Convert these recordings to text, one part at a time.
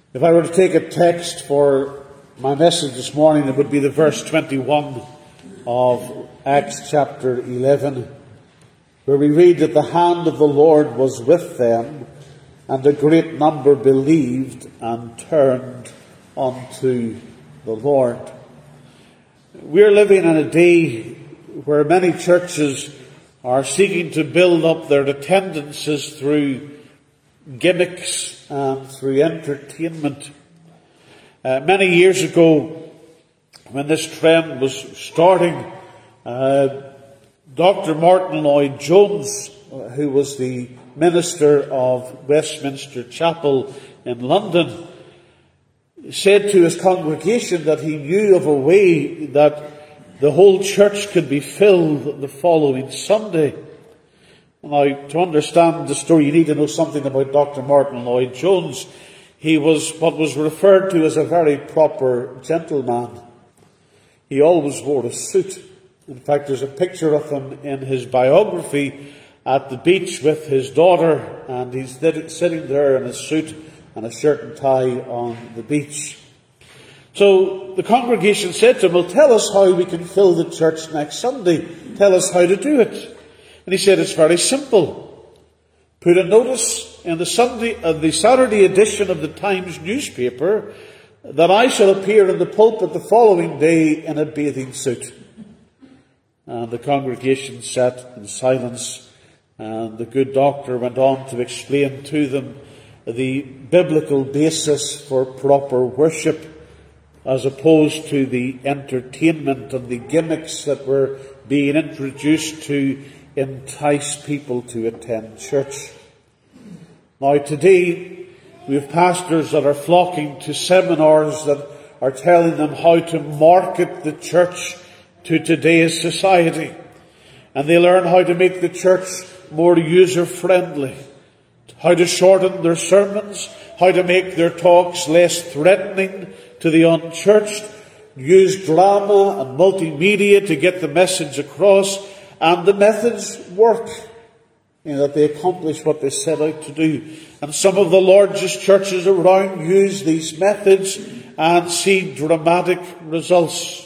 If I were to take a text for my message this morning, it would be the verse 21 of Acts chapter 11, where we read that the hand of the Lord was with them, and a great number believed and turned unto the Lord. We're living in a day where many churches are seeking to build up their attendances through gimmicks and through entertainment. Many years ago, when this trend was starting, Dr. Martin Lloyd-Jones, who was the minister of Westminster Chapel in London, said to his congregation that he knew of a way that the whole church could be filled the following Sunday. Now, to understand the story, you need to know something about Dr. Martin Lloyd-Jones. He was what was referred to as a very proper gentleman. He always wore a suit. In fact, there's a picture of him in his biography at the beach with his daughter, and he's sitting there in a suit and a shirt and tie on the beach. So the congregation said to him, "Well, tell us how we can fill the church next Sunday. Tell us how to do it." And he said, "It's very simple. Put a notice in the Saturday edition of the Times newspaper that I shall appear in the pulpit the following day in a bathing suit." And the congregation sat in silence, and the good doctor went on to explain to them the biblical basis for proper worship, as opposed to the entertainment and the gimmicks that were being introduced to entice people to attend church. Now, today we have pastors that are flocking to seminars that are telling them how to market the church to today's society, and they learn how to make the church more user-friendly, how to shorten their sermons, how to make their talks less threatening to the unchurched, use drama and multimedia to get the message across, and the methods work, that they accomplish what they set out to do. And some of the largest churches around use these methods and see dramatic results.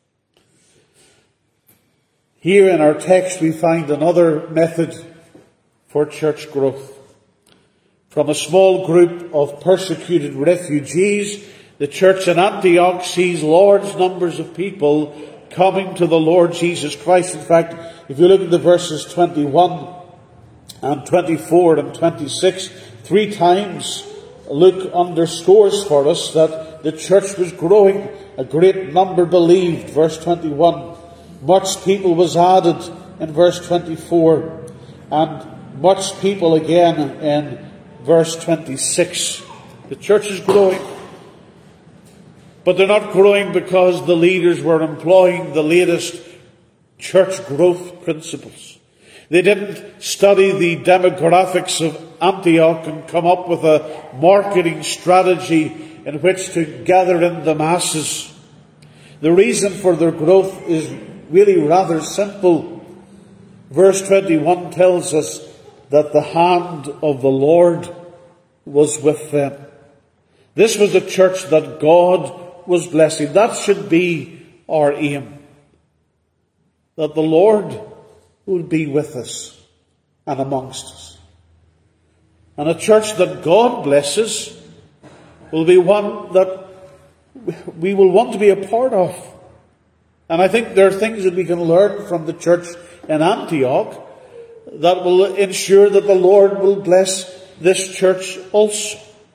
Here in our text we find another method for church growth. From a small group of persecuted refugees, the church in Antioch sees large numbers of people coming to the Lord Jesus Christ. In fact, if you look at the verses 21 and 24 and 26, 3 times Luke underscores for us that the church was growing. A great number believed, verse 21. Much people was added in verse 24, and much people again in verse 26. The church is growing. But they're not growing because the leaders were employing the latest church growth principles. They didn't study the demographics of Antioch and come up with a marketing strategy in which to gather in the masses. The reason for their growth is really rather simple. Verse 21 tells us that the hand of the Lord was with them. This was a church that God was blessing. That should be our aim. That the Lord will be with us and amongst us. And a church that God blesses will be one that we will want to be a part of. And I think there are things that we can learn from the church in Antioch that will ensure that the Lord will bless this church also.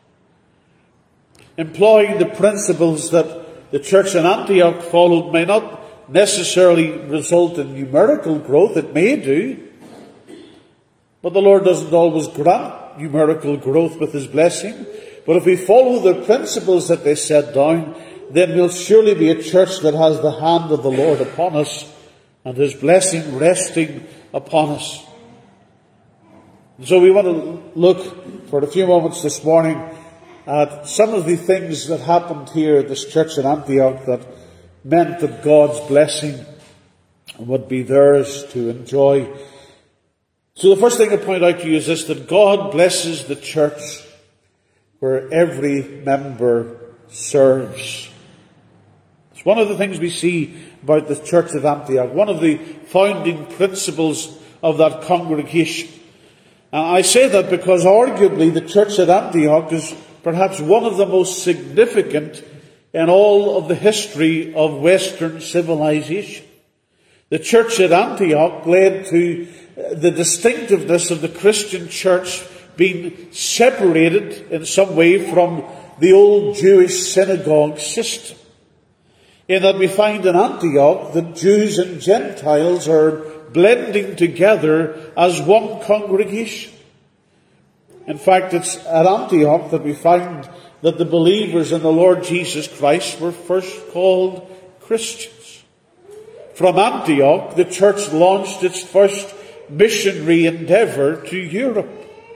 Employing the principles that the church in Antioch followed may not necessarily result in numerical growth. It may do. But the Lord doesn't always grant numerical growth with His blessing. But if we follow the principles that they set down, then we'll surely be a church that has the hand of the Lord upon us and His blessing resting upon us. So we want to look for a few moments this morning at some of the things that happened here at this church in Antioch that meant that God's blessing would be theirs to enjoy. So the first thing I point out to you is this, that God blesses the church where every member serves. It's one of the things we see about the church at Antioch, one of the founding principles of that congregation. And I say that because arguably the church at Antioch is perhaps one of the most significant in all of the history of Western civilization. The church at Antioch led to the distinctiveness of the Christian church being separated in some way from the old Jewish synagogue system. In that we find in Antioch that Jews and Gentiles are blending together as one congregation. In fact, it's at Antioch that we find that the believers in the Lord Jesus Christ were first called Christians. From Antioch, the church launched its first missionary endeavor to Europe.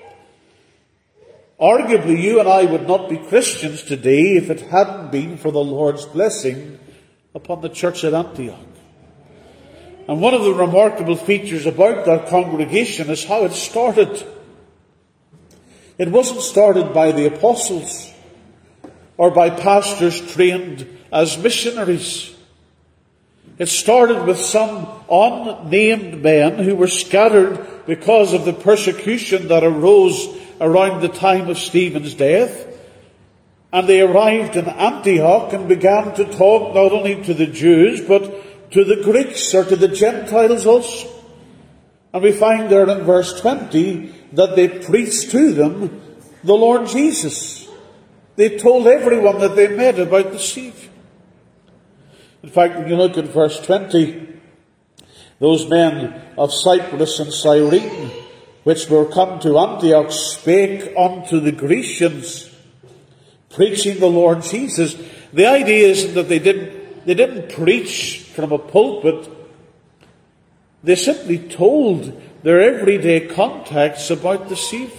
Arguably, you and I would not be Christians today if it hadn't been for the Lord's blessing upon the church at Antioch. And one of the remarkable features about that congregation is how it started. It wasn't started by the apostles or by pastors trained as missionaries. It started with some unnamed men who were scattered because of the persecution that arose around the time of Stephen's death. And they arrived in Antioch and began to talk not only to the Jews, but to the Greeks or to the Gentiles also. And we find there in verse 20 that they preached to them the Lord Jesus. They told everyone that they met about the Savior. In fact, when you look at verse 20, those men of Cyprus and Cyrene, which were come to Antioch, spake unto the Grecians, preaching the Lord Jesus. The idea isn't that they didn't preach from a pulpit. They simply told their everyday contacts about the Savior.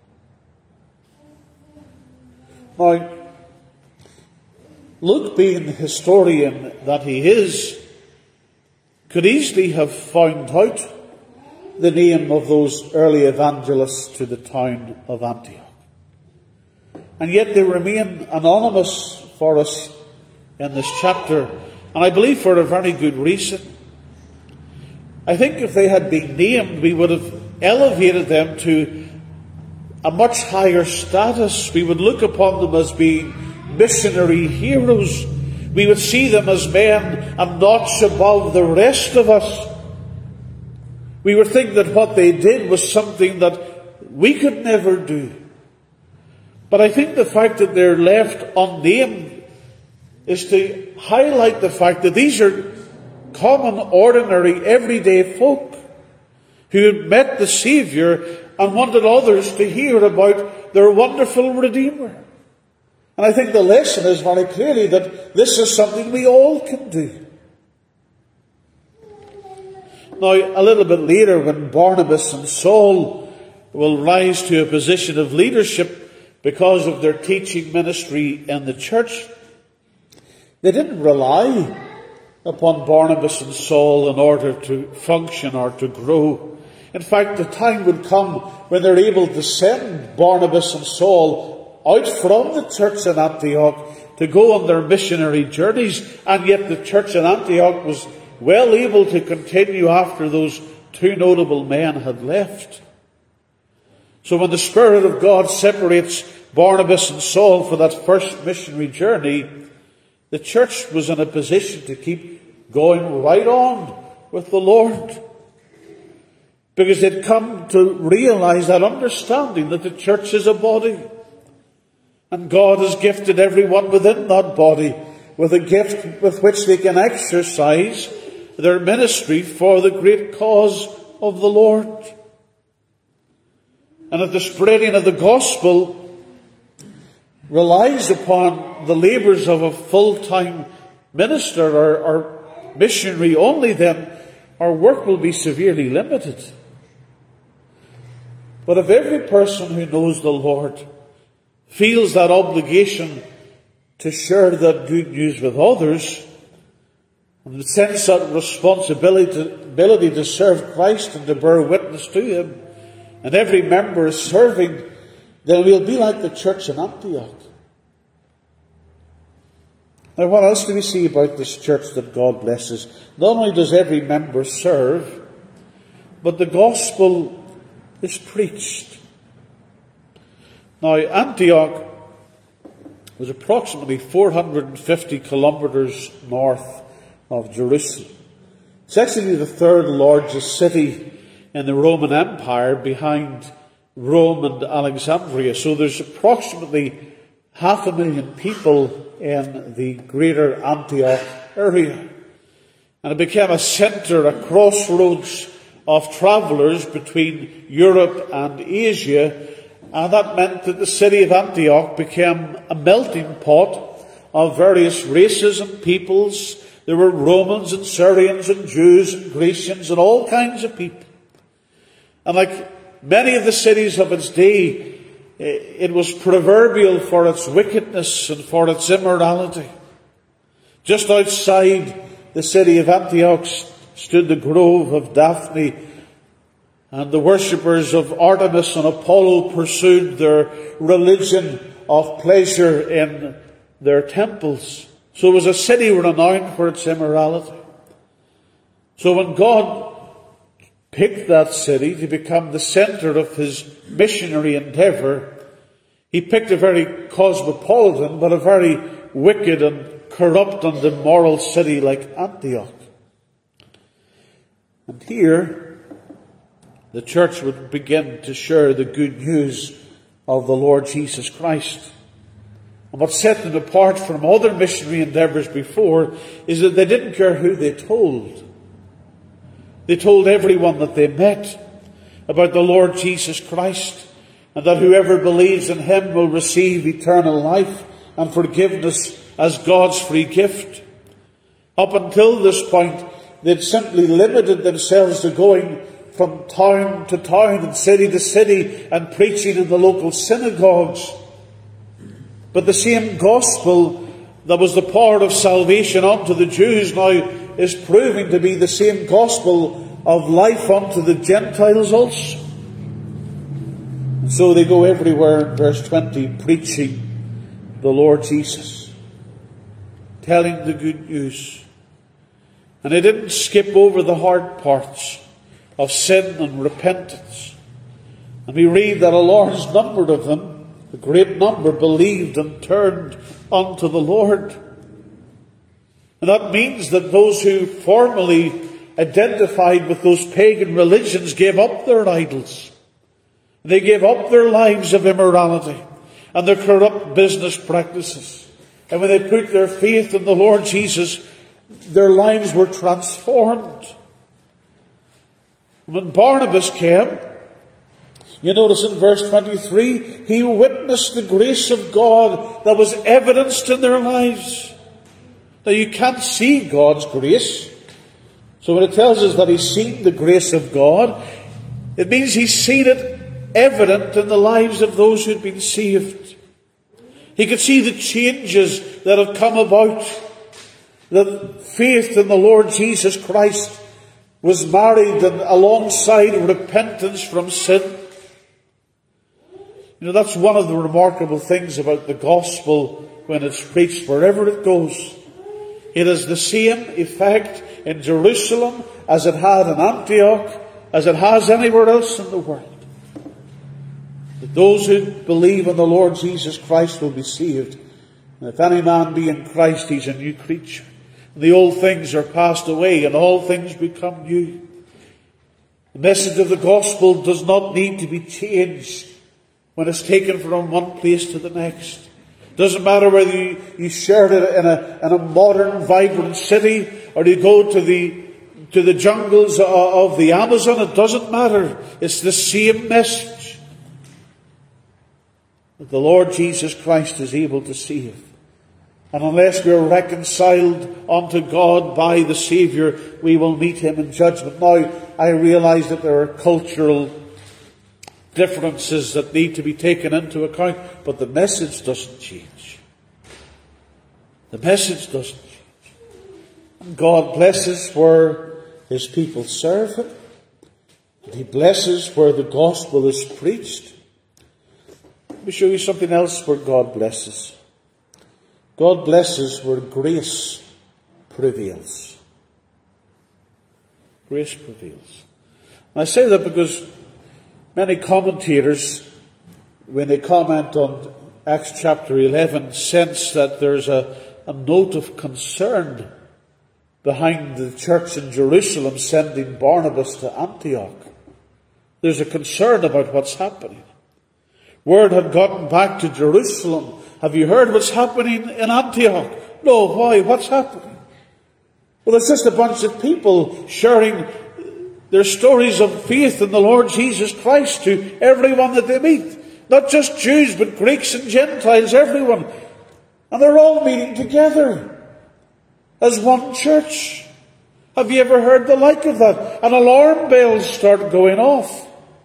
Now, Luke, being the historian that he is, could easily have found out the name of those early evangelists to the town of Antioch. And yet they remain anonymous for us in this chapter, and I believe for a very good reason. I think if they had been named, we would have elevated them to a much higher status. We would look upon them as being missionary heroes. We would see them as men a notch above the rest of us. We would think that what they did was something that we could never do. But I think the fact that they're left unnamed is to highlight the fact that these are common, ordinary, everyday folk who had met the Savior and wanted others to hear about their wonderful Redeemer. And I think the lesson is very clearly that this is something we all can do. Now, a little bit later, when Barnabas and Saul will rise to a position of leadership because of their teaching ministry in the church, they didn't rely upon Barnabas and Saul in order to function or to grow. In fact, the time would come when they're able to send Barnabas and Saul out from the church in Antioch to go on their missionary journeys, and yet the church in Antioch was well able to continue after those two notable men had left. So when the Spirit of God separates Barnabas and Saul for that first missionary journey, the church was in a position to keep going right on with the Lord, because they'd come to realize that understanding that the church is a body, and God has gifted everyone within that body with a gift with which they can exercise their ministry for the great cause of the Lord. And that the spreading of the gospel relies upon the labours of a full-time minister or missionary only, then our work will be severely limited. But if every person who knows the Lord feels that obligation to share that good news with others, and sense that responsibility to serve Christ and to bear witness to Him, and every member is serving then we'll be like the church in Antioch. Now, what else do we see about this church that God blesses? Not only does every member serve, but the gospel is preached. Now, Antioch was approximately 450 kilometers north of Jerusalem. It's actually the third largest city in the Roman Empire behind Rome and Alexandria. So there's approximately 500,000 people in the greater Antioch area. And it became a centre, a crossroads of travellers between Europe and Asia. And that meant that the city of Antioch became a melting pot of various races and peoples. There were Romans and Syrians and Jews and Grecians and all kinds of people. And like many of the cities of its day, it was proverbial for its wickedness and for its immorality. Just outside the city of Antioch stood the grove of Daphne, and the worshippers of Artemis and Apollo pursued their religion of pleasure in their temples. So it was a city renowned for its immorality. So when God picked that city to become the centre of his missionary endeavour, he picked a very cosmopolitan but a very wicked and corrupt and immoral city like Antioch. And here, the church would begin to share the good news of the Lord Jesus Christ. And what set them apart from other missionary endeavours before is that they didn't care who they told. They told everyone that they met about the Lord Jesus Christ, and that whoever believes in him will receive eternal life and forgiveness as God's free gift. Up until this point, they'd simply limited themselves to going from town to town and city to city and preaching in the local synagogues. But the same gospel that was the power of salvation unto the Jews now is proving to be the same gospel of life unto the Gentiles also. And so they go everywhere in verse 20 preaching the Lord Jesus, telling the good news. And they didn't skip over the hard parts of sin and repentance. And we read that a large number of them, a great number, believed and turned unto the Lord. And that means that those who formerly identified with those pagan religions gave up their idols. They gave up their lives of immorality and their corrupt business practices. And when they put their faith in the Lord Jesus, their lives were transformed. When Barnabas came, you notice in verse 23, he witnessed the grace of God that was evidenced in their lives. Now you can't see God's grace. So when it tells us that he's seen the grace of God, it means he's seen it evident in the lives of those who'd been saved. He could see the changes that have come about. The faith in the Lord Jesus Christ was married and alongside repentance from sin. You know, that's one of the remarkable things about the gospel when it's preached wherever it goes. It has the same effect in Jerusalem as it had in Antioch, as it has anywhere else in the world. That those who believe in the Lord Jesus Christ will be saved. And if any man be in Christ, he's a new creature. And the old things are passed away and all things become new. The message of the gospel does not need to be changed when it's taken from one place to the next. It doesn't matter whether you shared it in a modern, vibrant city, or you go to the jungles of the Amazon. It doesn't matter. It's the same message. That the Lord Jesus Christ is able to save. And unless we are reconciled unto God by the Saviour, we will meet him in judgment. Now, I realize that there are cultural differences that need to be taken into account, but the message doesn't change. The message doesn't change. And God blesses where his people serve him. And he blesses where the gospel is preached. Let me show you something else where God blesses. God blesses where grace prevails. Grace prevails. And I say that because many commentators, when they comment on Acts chapter 11, sense that there's a note of concern behind the church in Jerusalem sending Barnabas to Antioch. There's a concern about what's happening. Word had gotten back to Jerusalem. Have you heard what's happening in Antioch? No, why? What's happening? Well, it's just a bunch of people sharing their stories of faith in the Lord Jesus Christ to everyone that they meet. Not just Jews, but Greeks and Gentiles, everyone. And they're all meeting together as one church. Have you ever heard the like of that? And alarm bells start going off.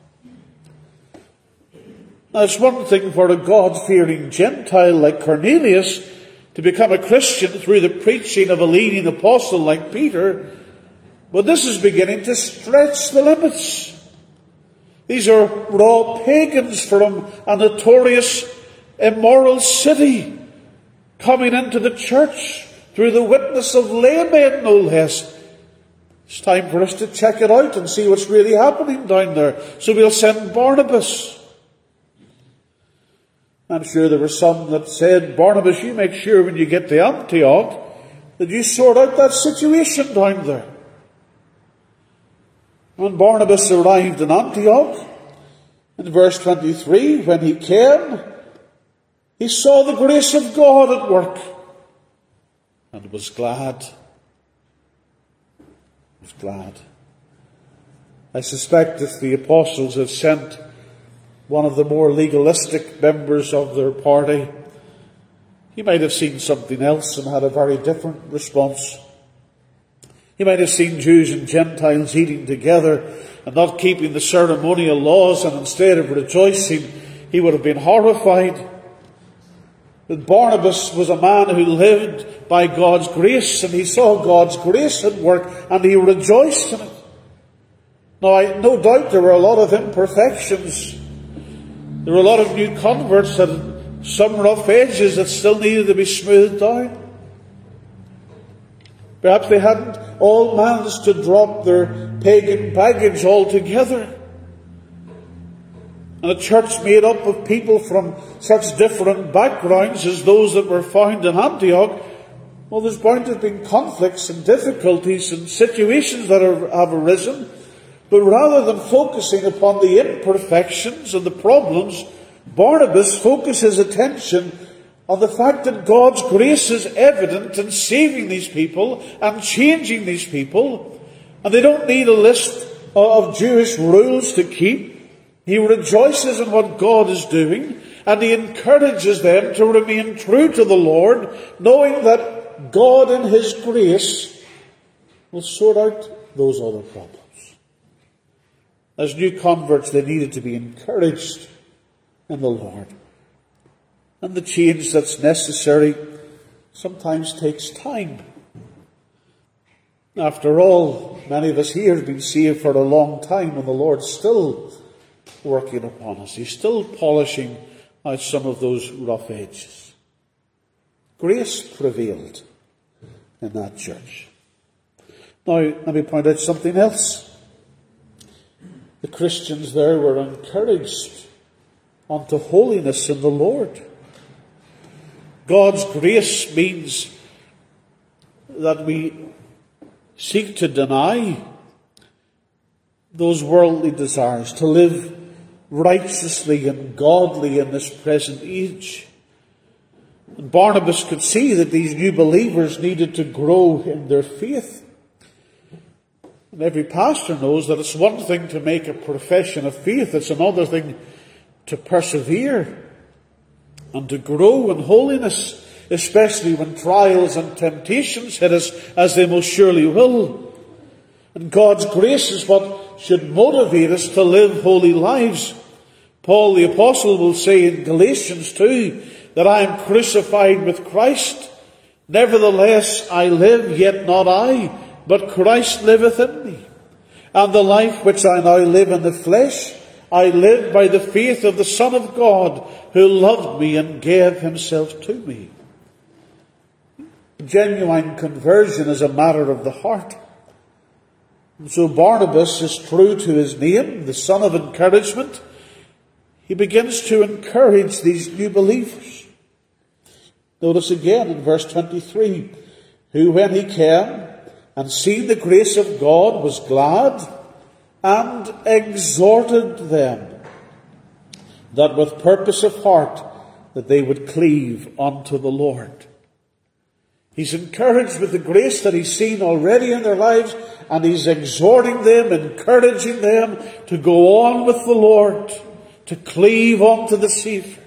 Now, it's one thing for a God-fearing Gentile like Cornelius to become a Christian through the preaching of a leading apostle like Peter, but this is beginning to stretch the limits. These are raw pagans from a notorious immoral city coming into the church through the witness of laymen, no less. It's time for us to check it out and see what's really happening down there. So we'll send Barnabas. I'm sure there were some that said, Barnabas, you make sure when you get to Antioch that you sort out that situation down there. When Barnabas arrived in Antioch, in verse 23, when he came, he saw the grace of God at work and was glad. Was glad. I suspect if the apostles had sent one of the more legalistic members of their party, he might have seen something else and had a very different response. He might have seen Jews and Gentiles eating together and not keeping the ceremonial laws, and instead of rejoicing, he would have been horrified. But Barnabas was a man who lived by God's grace, and he saw God's grace at work, and he rejoiced in it. Now, no doubt there were a lot of imperfections. There were a lot of new converts that had some rough edges that still needed to be smoothed down. Perhaps they hadn't all managed to drop their pagan baggage altogether. And a church made up of people from such different backgrounds as those that were found in Antioch, well, there's bound to have been conflicts and difficulties and situations that have arisen. But rather than focusing upon the imperfections and the problems, Barnabas focused his attention on the fact that God's grace is evident in saving these people and changing these people. And they don't need a list of Jewish rules to keep. He rejoices in what God is doing, and he encourages them to remain true to the Lord, knowing that God in his grace will sort out those other problems. As new converts, they needed to be encouraged in the Lord. And the change that's necessary sometimes takes time. After all, many of us here have been saved for a long time, and the Lord's still working upon us. He's still polishing out some of those rough edges. Grace prevailed in that church. Now, let me point out something else. The Christians there were encouraged unto holiness in the Lord. God's grace means that we seek to deny those worldly desires, to live righteously and godly in this present age. And Barnabas could see that these new believers needed to grow in their faith. And every pastor knows that it's one thing to make a profession of faith, it's another thing to persevere and to grow in holiness, especially when trials and temptations hit us, as they most surely will. And God's grace is what should motivate us to live holy lives. Paul the Apostle will say in Galatians 2 that I am crucified with Christ. Nevertheless I live, yet not I, but Christ liveth in me. And the life which I now live in the flesh, I live by the faith of the Son of God, who loved me and gave himself to me. Genuine conversion is a matter of the heart. And so Barnabas is true to his name, the son of encouragement. He begins to encourage these new believers. Notice again in verse 23, who when he came and seen the grace of God was glad and exhorted them that with purpose of heart that they would cleave unto the Lord. He's encouraged with the grace that he's seen already in their lives, and he's exhorting them, encouraging them to go on with the Lord, to cleave unto the Saviour.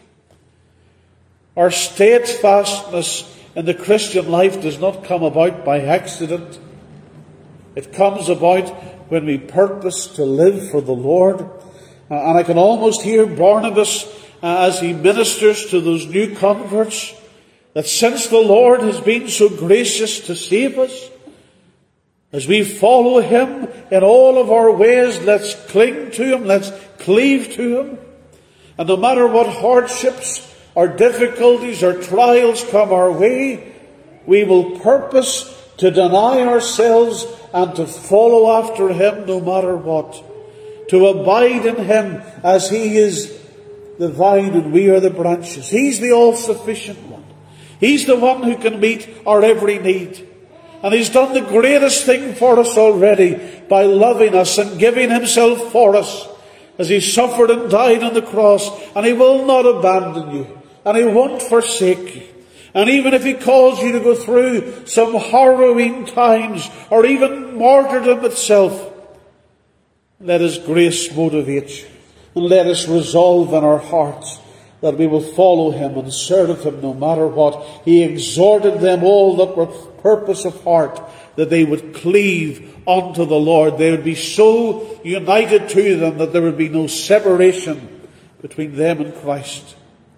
Our steadfastness in the Christian life does not come about by accident. It comes about when we purpose to live for the Lord. And I can almost hear Barnabas as he ministers to those new converts, that since the Lord has been so gracious to save us, as we follow him in all of our ways, let's cling to him, let's cleave to him. And no matter what hardships or difficulties or trials come our way, we will purpose to deny ourselves and to follow after him no matter what. To abide in him as he is the vine and we are the branches. He's the all-sufficient one. He's the one who can meet our every need. And he's done the greatest thing for us already by loving us and giving himself for us as he suffered and died on the cross. And he will not abandon you. And he won't forsake you. And even if he calls you to go through some harrowing times or even martyrdom itself, let his grace motivate you. And let us resolve in our hearts that we will follow him and serve him no matter what. He exhorted them all that were purpose of heart, that they would cleave unto the Lord. They would be so united to them that there would be no separation between them and Christ.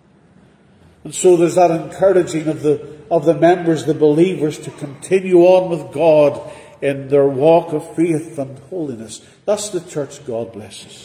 And so there's that encouraging of the members, the believers, to continue on with God in their walk of faith and holiness. That's the church God blesses.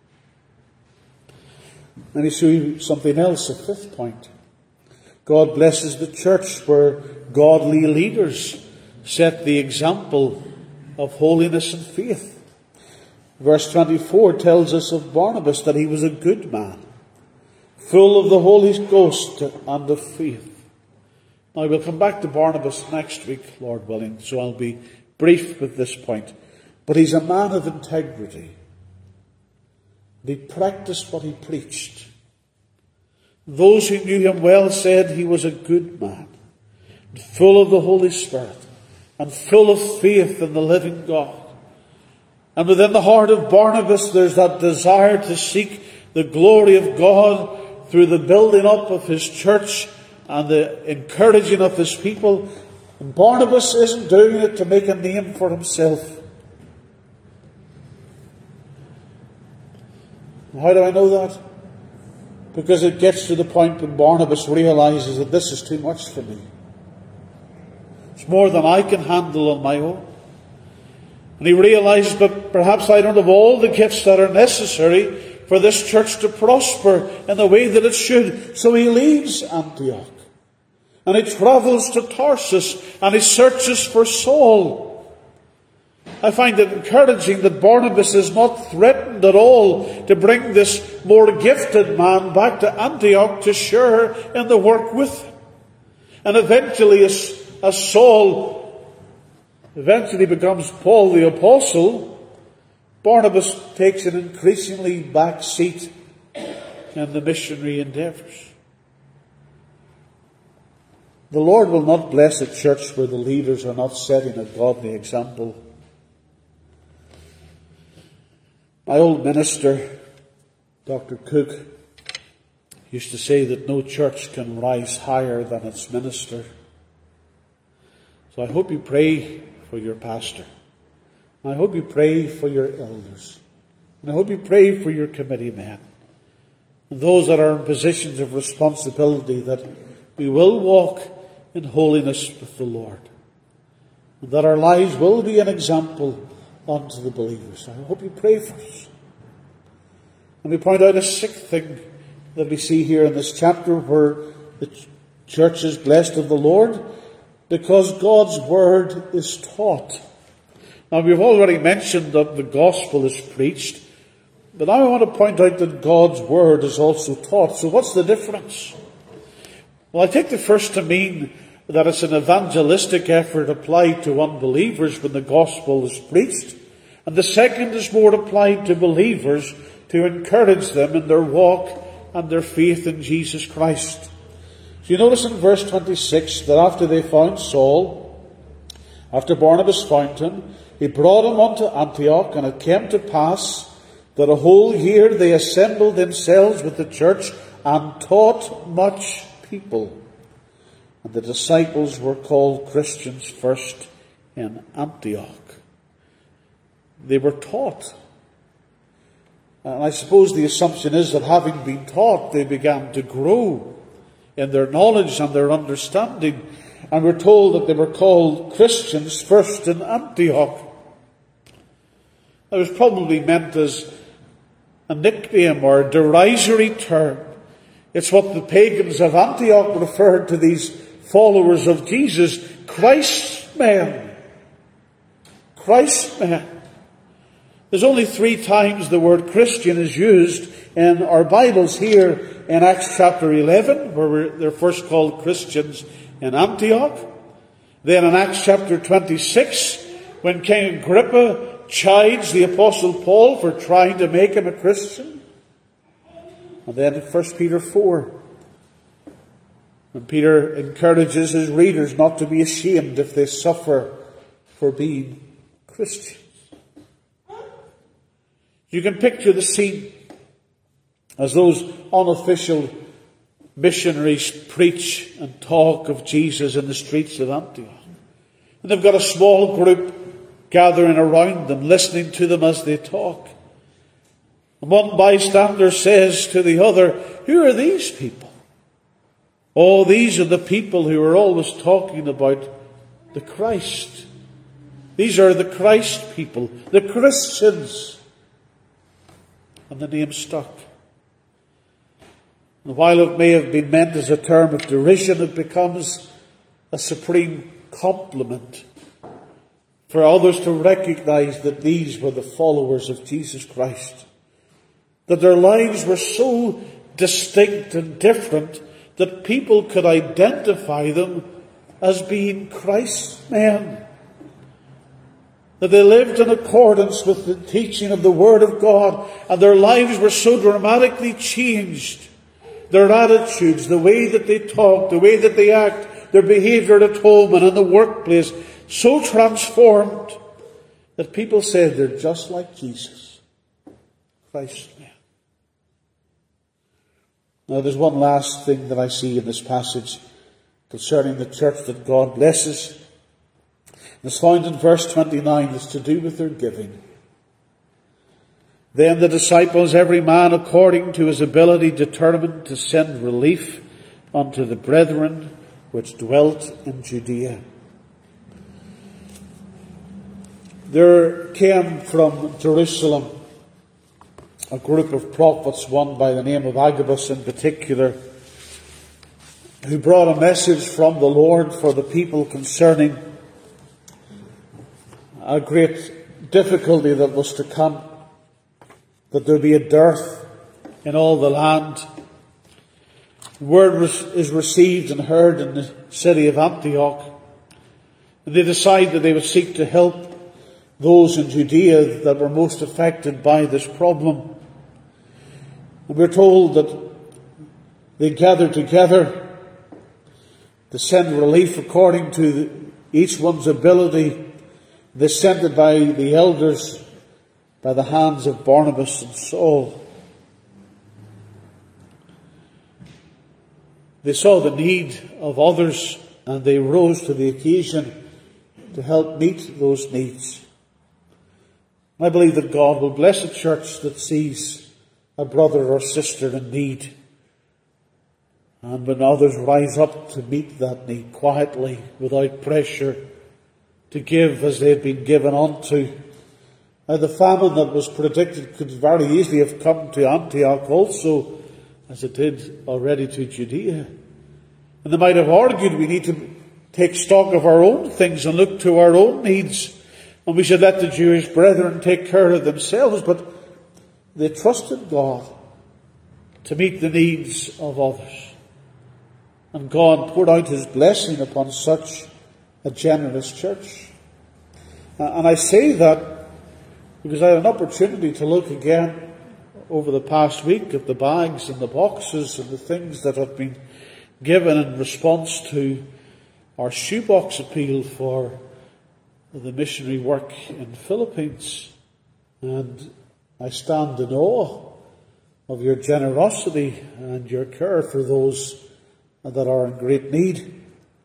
Let me show you something else, a fifth point. God blesses the church where godly leaders set the example of holiness and faith. Verse 24 tells us of Barnabas that he was a good man, full of the Holy Ghost and of faith. Now we'll come back to Barnabas next week, Lord willing, so I'll be brief with this point. But he's a man of integrity. He practiced what he preached. Those who knew him well said he was a good man, full of the Holy Spirit, and full of faith in the living God. And within the heart of Barnabas there's that desire to seek the glory of God through the building up of his church and the encouraging of his people. And Barnabas isn't doing it to make a name for himself. How do I know that? Because it gets to the point when Barnabas realizes that this is too much for me. It's more than I can handle on my own. And he realizes that perhaps I don't have all the gifts that are necessary for this church to prosper in the way that it should. So he leaves Antioch. And he travels to Tarsus and he searches for Saul. I find it encouraging that Barnabas is not threatened at all to bring this more gifted man back to Antioch to share in the work with him. And eventually, as Saul eventually becomes Paul the Apostle, Barnabas takes an increasingly back seat in the missionary endeavours. The Lord will not bless a church where the leaders are not setting a godly example. My old minister, Dr. Cook, used to say that no church can rise higher than its minister. So I hope you pray for your pastor. I hope you pray for your elders. And I hope you pray for your committee men. And those that are in positions of responsibility, that we will walk in holiness with the Lord. And that our lives will be an example unto the believers. I hope you pray for us. And we point out a sixth thing that we see here in this chapter, where the church is blessed of the Lord, because God's word is taught. Now, we've already mentioned that the gospel is preached, but now I want to point out that God's word is also taught. So what's the difference? Well, I take the first to mean that it's an evangelistic effort applied to unbelievers when the gospel is preached, and the second is more applied to believers to encourage them in their walk and their faith in Jesus Christ. So you notice in verse 26 that after they found Saul, after Barnabas found him, he brought him unto Antioch, and it came to pass that a whole year they assembled themselves with the church and taught much people. And the disciples were called Christians first in Antioch. They were taught. And I suppose the assumption is that having been taught, they began to grow in their knowledge and their understanding. And we're told that they were called Christians first in Antioch. It was probably meant as a nickname or a derisory term. It's what the pagans of Antioch referred to these followers of Jesus: Christ's men. Christ's men. There's only 3 times the word Christian is used in our Bibles: here in Acts chapter 11, where they're first called Christians in Antioch. Then in Acts chapter 26, when King Agrippa chides the Apostle Paul for trying to make him a Christian. And then in 1 Peter 4, when Peter encourages his readers not to be ashamed if they suffer for being Christians. You can picture the scene as those unofficial missionaries preach and talk of Jesus in the streets of Antioch. And they've got a small group gathering around them, listening to them as they talk. And one bystander says to the other, "Who are these people?" "Oh, these are the people who are always talking about the Christ. These are the Christ people, the Christians." And the name stuck. And while it may have been meant as a term of derision, it becomes a supreme compliment for others to recognize that these were the followers of Jesus Christ. That their lives were so distinct and different that people could identify them as being Christ's men. That they lived in accordance with the teaching of the Word of God, and their lives were so dramatically changed. Their attitudes, the way that they talk, the way that they act, their behaviour at home and in the workplace, so transformed that people said they're just like Jesus, Christ's men. Now there's one last thing that I see in this passage concerning the church that God blesses. It's found in verse 29. It's to do with their giving. Then the disciples, every man according to his ability, determined to send relief unto the brethren which dwelt in Judea. There came from Jerusalem a group of prophets, one by the name of Agabus in particular, who brought a message from the Lord for the people concerning a great difficulty that was to come, that there be a dearth in all the land. The word is received and heard in the city of Antioch, and they decided that they would seek to help those in Judea that were most affected by this problem. And we're told that they gathered together to send relief according to each one's ability. They sent it by the elders, by the hands of Barnabas and Saul. They saw the need of others, and they rose to the occasion to help meet those needs. I believe that God will bless a church that sees a brother or sister in need, and when others rise up to meet that need quietly, without pressure, to give as they have been given unto, Now, the famine that was predicted could very easily have come to Antioch also, as it did already to Judea. And they might have argued we need to take stock of our own things and look to our own needs, and we should let the Jewish brethren take care of themselves. But they trusted God to meet the needs of others. And God poured out his blessing upon such a generous church. And I say that because I had an opportunity to look again over the past week at the bags and the boxes and the things that have been given in response to our shoebox appeal for the missionary work in the Philippines. And I stand in awe of your generosity and your care for those that are in great need.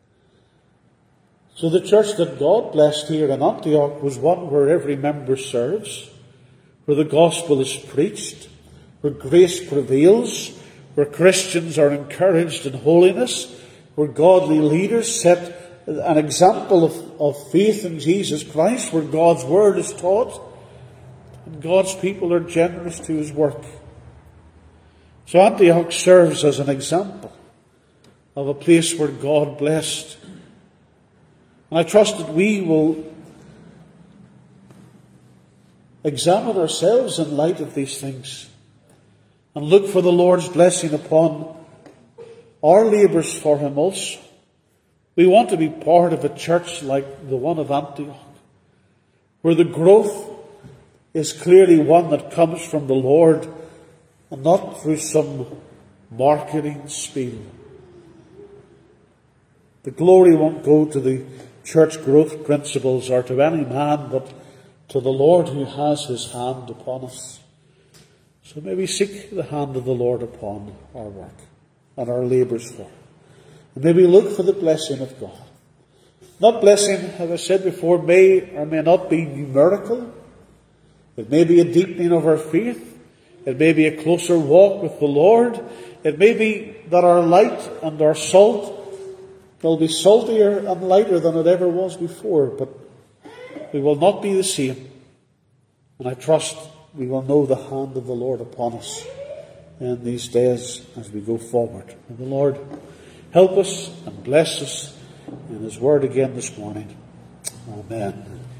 So the church that God blessed here in Antioch was one where every member serves, where the gospel is preached, where grace prevails, where Christians are encouraged in holiness, where godly leaders set an example of faith in Jesus Christ, where God's word is taught, and God's people are generous to his work. So Antioch serves as an example of a place where God blessed. And I trust that we will examine ourselves in light of these things and look for the Lord's blessing upon our labours for him also. We want to be part of a church like the one of Antioch, where the growth is clearly one that comes from the Lord and not through some marketing spiel. The glory won't go to the church growth principles or to any man, but to the Lord who has his hand upon us. So may we seek the hand of the Lord upon our work and our labours for it. And may we look for the blessing of God. That blessing, as I said before, may or may not be numerical. It may be a deepening of our faith. It may be a closer walk with the Lord. It may be that our light and our salt will be saltier and lighter than it ever was before, but we will not be the same. And I trust we will know the hand of the Lord upon us in these days as we go forward. May the Lord help us and bless us in his word again this morning. Amen.